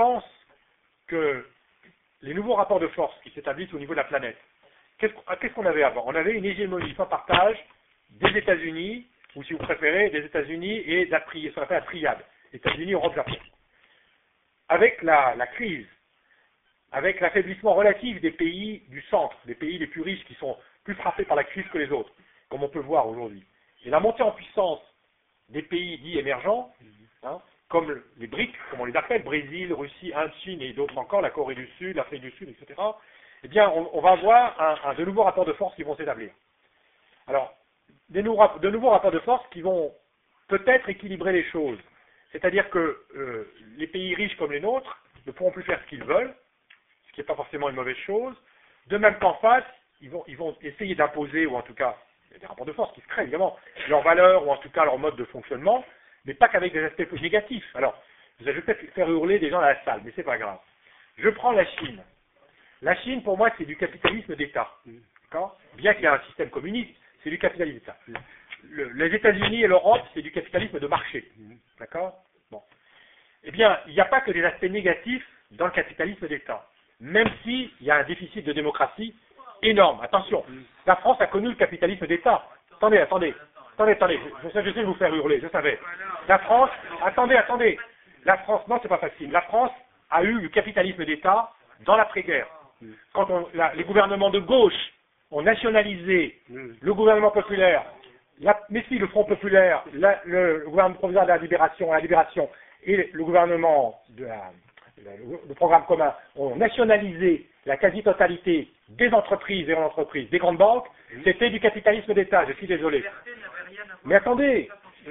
pense que les nouveaux rapports de force qui s'établissent au niveau de la planète, qu'est-ce qu'on avait avant? On avait une hégémonie sans partage des États-Unis, ou si vous préférez, des États-Unis et de ce qu'on appelle la triade, États-Unis, Europe, Japon. Avec la crise, avec l'affaiblissement relatif des pays du centre, des pays les plus riches qui sont plus frappés par la crise que les autres, comme on peut le voir aujourd'hui, et la montée en puissance des pays dits émergents, comme les BRIC, comme on les appelle, Brésil, Russie, Inde, Chine et d'autres encore, la Corée du Sud, l'Afrique du Sud, etc., eh bien, on va avoir de nouveaux rapports de force qui vont s'établir. Alors, de nouveaux rapports de force qui vont peut-être équilibrer les choses. C'est-à-dire que les pays riches comme les nôtres ne pourront plus faire ce qu'ils veulent, ce qui n'est pas forcément une mauvaise chose. De même qu'en face, ils vont essayer d'imposer, ou en tout cas, il y a des rapports de force qui se créent évidemment, leurs valeurs, ou en tout cas leur mode de fonctionnement, mais pas qu'avec des aspects plus négatifs. Alors, je vais peut-être faire hurler des gens dans la salle, mais c'est pas grave. Je prends la Chine. La Chine, pour moi, c'est du capitalisme d'État. Bien qu'il y ait un système communiste, c'est du capitalisme d'État. Les États-Unis et l'Europe, c'est du capitalisme de marché. D'accord? Bon. Eh bien, il n'y a pas que des aspects négatifs dans le capitalisme d'État. Même s'il y a un déficit de démocratie énorme. Attention, la France a connu le capitalisme d'État. Attendez. Je sais de vous faire hurler, je savais. La France, attendez. La France, non, c'est pas facile. La France a eu le capitalisme d'État dans l'après-guerre. Quand les gouvernements de gauche ont nationalisé le gouvernement populaire, le Front populaire, le gouvernement provisoire de la libération et le gouvernement le programme commun ont nationalisé la quasi-totalité des entreprises des grandes banques, c'était du capitalisme d'État, je suis désolé. Mais attendez,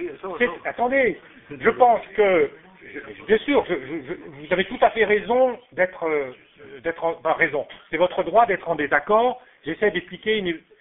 je pense que, bien sûr, vous avez tout à fait raison raison. C'est votre droit d'être en désaccord, j'essaie d'expliquer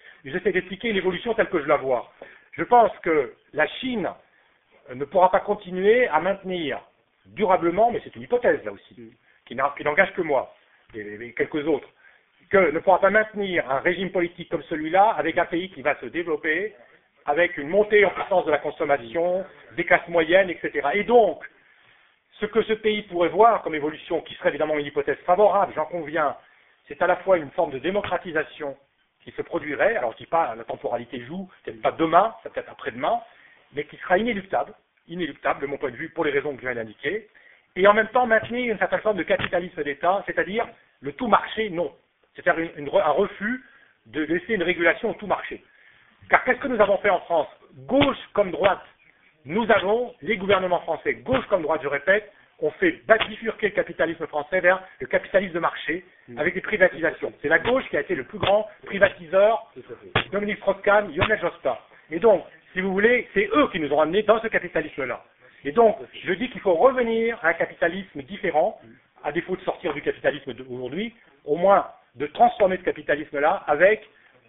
une évolution telle que je la vois. Je pense que la Chine ne pourra pas continuer à maintenir durablement, mais c'est une hypothèse là aussi, qui n'engage que moi et quelques autres, que ne pourra pas maintenir un régime politique comme celui-là avec un pays qui va se développer, avec une montée en puissance de la consommation, des classes moyennes, etc. Et donc, ce que ce pays pourrait voir comme évolution, qui serait évidemment une hypothèse favorable, j'en conviens, c'est à la fois une forme de démocratisation qui se produirait, alors je dis pas la temporalité joue, peut-être pas demain, c'est peut-être après-demain, mais qui sera inéluctable de mon point de vue pour les raisons que je viens d'indiquer, et en même temps maintenir une certaine forme de capitalisme d'État, c'est-à-dire le tout marché non, c'est-à-dire un refus de laisser une régulation au tout marché. Car qu'est-ce que nous avons fait en France? Gauche comme droite, nous avons, les gouvernements français, gauche comme droite, je répète, ont fait bifurquer le capitalisme français vers le capitalisme de marché avec des privatisations. C'est la gauche qui a été le plus grand privatiseur, Dominique Strauss-Kahn, Lionel Jospin. Et donc, si vous voulez, c'est eux qui nous ont amenés dans ce capitalisme-là. Et donc, je dis qu'il faut revenir à un capitalisme différent, à défaut de sortir du capitalisme d'aujourd'hui, au moins de transformer ce capitalisme-là avec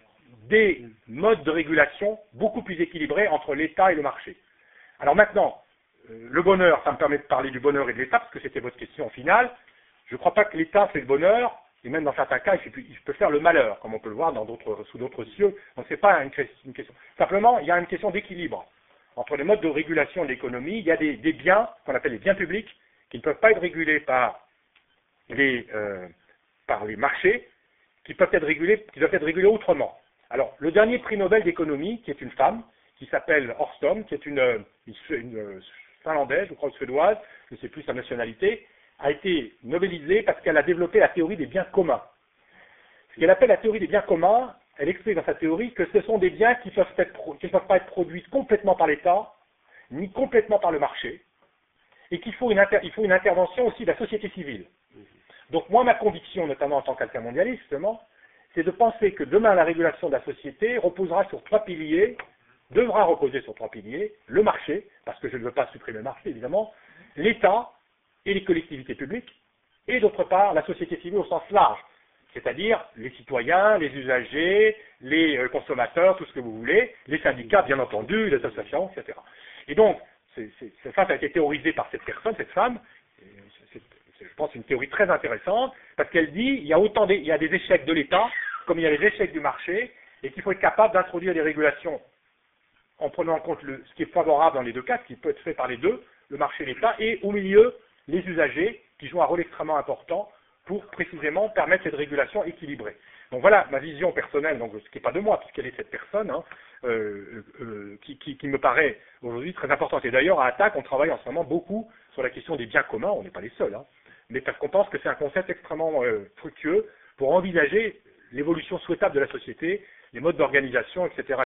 des modes de régulation beaucoup plus équilibrés entre l'État et le marché. Alors maintenant, le bonheur, ça me permet de parler du bonheur et de l'État, parce que c'était votre question finale. Je ne crois pas que l'État fait le bonheur, et même dans certains cas, il peut faire le malheur, comme on peut le voir sous d'autres cieux. Donc ce n'est pas une question. Simplement, il y a une question d'équilibre. Entre les modes de régulation de l'économie, il y a des biens, qu'on appelle les biens publics, qui ne peuvent pas être régulés par les marchés, qui doivent être régulés autrement. Alors, le dernier prix Nobel d'économie, qui est une femme, qui s'appelle Orstom, qui est une finlandaise, je crois suédoise, je ne sais plus sa nationalité, a été nobelisée parce qu'elle a développé la théorie des biens communs. Ce qu'elle appelle la théorie des biens communs, elle explique dans sa théorie que ce sont des biens qui ne peuvent pas être produits complètement par l'État, ni complètement par le marché, et qu'il faut une intervention aussi de la société civile. Donc moi, ma conviction, notamment en tant qu'altermondialiste, justement, c'est de penser que demain, la régulation de la société devra reposer sur trois piliers, le marché, parce que je ne veux pas supprimer le marché, évidemment, l'État et les collectivités publiques, et d'autre part, la société civile au sens large, c'est-à-dire les citoyens, les usagers, les consommateurs, tout ce que vous voulez, les syndicats, bien entendu, les associations, etc. Et donc, ça a été théorisé par cette personne, cette femme, je pense une théorie très intéressante, parce qu'elle dit il y a des échecs de l'État, comme il y a les échecs du marché, et qu'il faut être capable d'introduire des régulations en prenant en compte ce qui est favorable dans les deux cas, ce qui peut être fait par les deux, le marché et l'État, et au milieu, les usagers, qui jouent un rôle extrêmement important pour précisément permettre cette régulation équilibrée. Donc voilà ma vision personnelle, donc ce qui n'est pas de moi, puisqu'elle est cette personne, hein, qui me paraît aujourd'hui très importante. Et d'ailleurs, à Attac, on travaille en ce moment beaucoup sur la question des biens communs, on n'est pas les seuls, hein, mais parce qu'on pense que c'est un concept extrêmement fructueux pour envisager l'évolution souhaitable de la société, les modes d'organisation, etc.